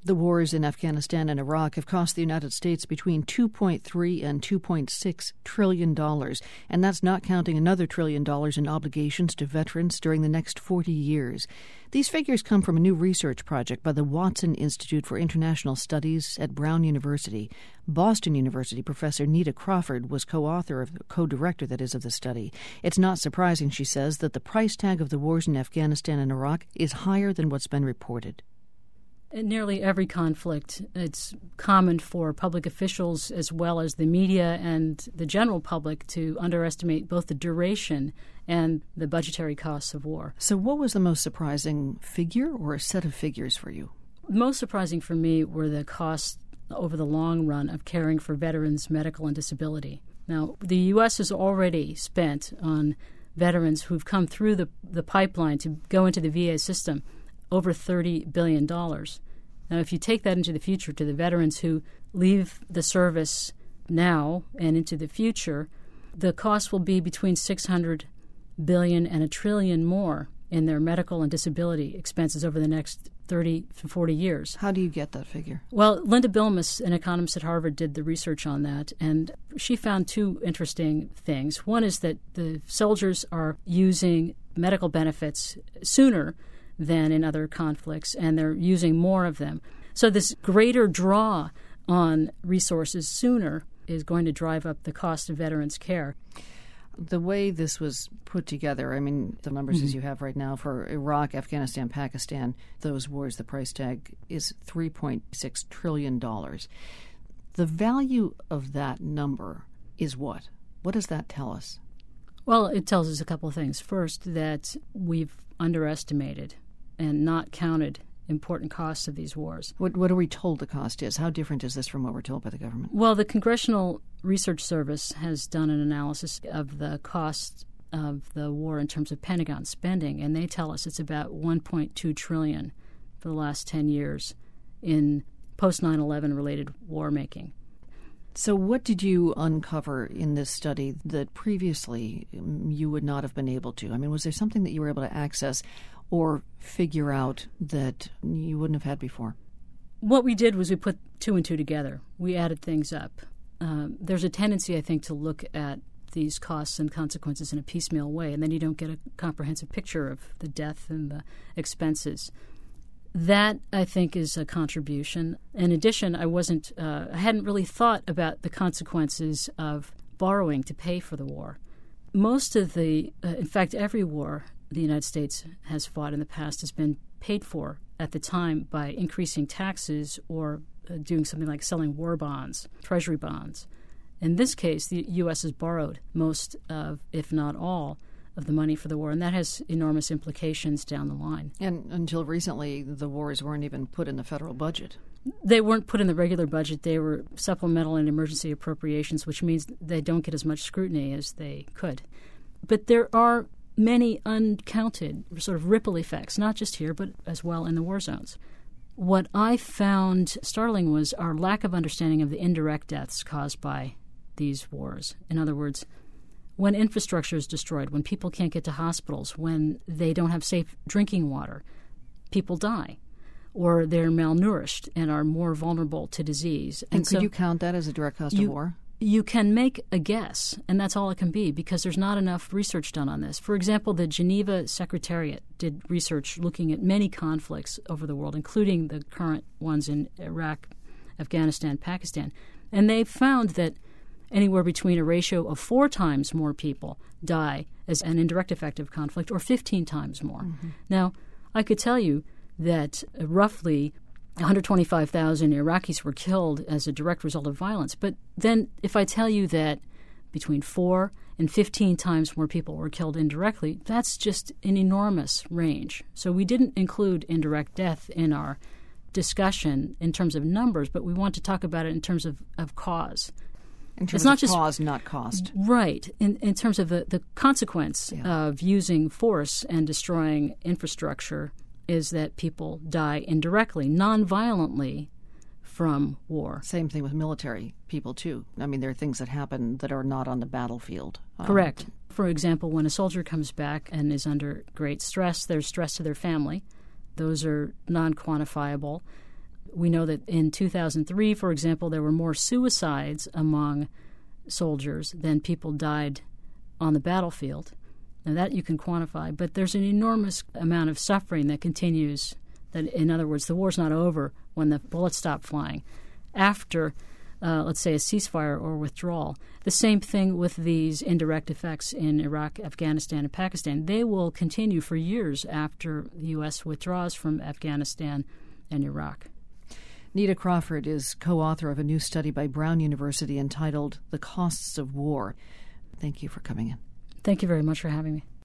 The wars in Afghanistan and Iraq have cost the United States between $2.3 and $2.6 trillion, and that's not counting another $1 trillion in obligations to veterans during the next 40 years. These figures come from a new research project by the Watson Institute for International Studies at Brown University. Boston University professor Nita Crawford was co-director of the study. It's not surprising, she says, that the price tag of the wars in Afghanistan and Iraq is higher than what's been reported. In nearly every conflict, it's common for public officials as well as the media and the general public to underestimate both the duration and the budgetary costs of war. So what was the most surprising figure or a set of figures for you? Most surprising for me were the costs over the long run of caring for veterans' medical and disability. Now, the U.S. has already spent on veterans who've come through the pipeline to go into the VA system over $30 billion. Now, if you take that into the future to the veterans who leave the service now and into the future, the cost will be between $600 billion and $1 trillion more in their medical and disability expenses over the next 30 to 40 years. How do you get that figure? Well, Linda Bilmes, an economist at Harvard, did the research on that, and she found two interesting things. One is that the soldiers are using medical benefits sooner than in other conflicts, and they're using more of them. So this greater draw on resources sooner is going to drive up the cost of veterans' care. The way this was put together, I mean, the numbers as you have right now for Iraq, Afghanistan, Pakistan, those wars, the price tag is $3.6 trillion. The value of that number is what? What does that tell us? Well, it tells us a couple of things. First, that we've underestimated and not counted important costs of these wars. What are we told the cost is? How different is this from what we're told by the government? Well, the Congressional Research Service has done an analysis of the cost of the war in terms of Pentagon spending, and they tell us it's about $1.2 trillion for the last 10 years in post-9/11 related war making. So what did you uncover in this study that previously you would not have been able to? I mean, was there something that you were able to access or figure out that you wouldn't have had before? What we did was we put two and two together. We added things up. There's a tendency, I think, to look at these costs and consequences in a piecemeal way, and then you don't get a comprehensive picture of the death and the expenses. That, I think, is a contribution. In addition, I hadn't really thought about the consequences of borrowing to pay for the war. Most of in fact, every war the United States has fought in the past has been paid for at the time by increasing taxes or doing something like selling war bonds, treasury bonds. In this case, the U.S. has borrowed most of, if not all, of the money for the war, and that has enormous implications down the line. And until recently, the wars weren't even put in the federal budget. They weren't put in the regular budget. They were supplemental and emergency appropriations, which means they don't get as much scrutiny as they could. But there are many uncounted sort of ripple effects, not just here, but as well in the war zones. What I found startling was our lack of understanding of the indirect deaths caused by these wars. In other words, when infrastructure is destroyed, when people can't get to hospitals, when they don't have safe drinking water, people die, or they're malnourished and are more vulnerable to disease. And could you count that as a direct cost of war? You can make a guess, and that's all it can be, because there's not enough research done on this. For example, the Geneva Secretariat did research looking at many conflicts over the world, including the current ones in Iraq, Afghanistan, Pakistan, and they found that anywhere between a ratio of 4 times more people die as an indirect effect of conflict or 15 times more. Mm-hmm. Now, I could tell you that roughly 125,000 Iraqis were killed as a direct result of violence. But then if I tell you that between 4 and 15 times more people were killed indirectly, that's just an enormous range. So we didn't include indirect death in our discussion in terms of numbers, but we want to talk about it in terms of cause. In terms of cause, not cost. Right. In terms of the consequence of using force and destroying infrastructure is that people die indirectly, non-violently from war. Same thing with military people, too. I mean, there are things that happen that are not on the battlefield. Correct. For example, when a soldier comes back and is under great stress, there's stress to their family. Those are non-quantifiable. We know that in 2003, for example, there were more suicides among soldiers than people died on the battlefield. Now that you can quantify, but there's an enormous amount of suffering that continues. That, in other words, the war's not over when the bullets stop flying. After, let's say, a ceasefire or withdrawal. The same thing with these indirect effects in Iraq, Afghanistan, and Pakistan. They will continue for years after the U.S. withdraws from Afghanistan and Iraq. Nita Crawford is co-author of a new study by Brown University entitled The Costs of War. Thank you for coming in. Thank you very much for having me.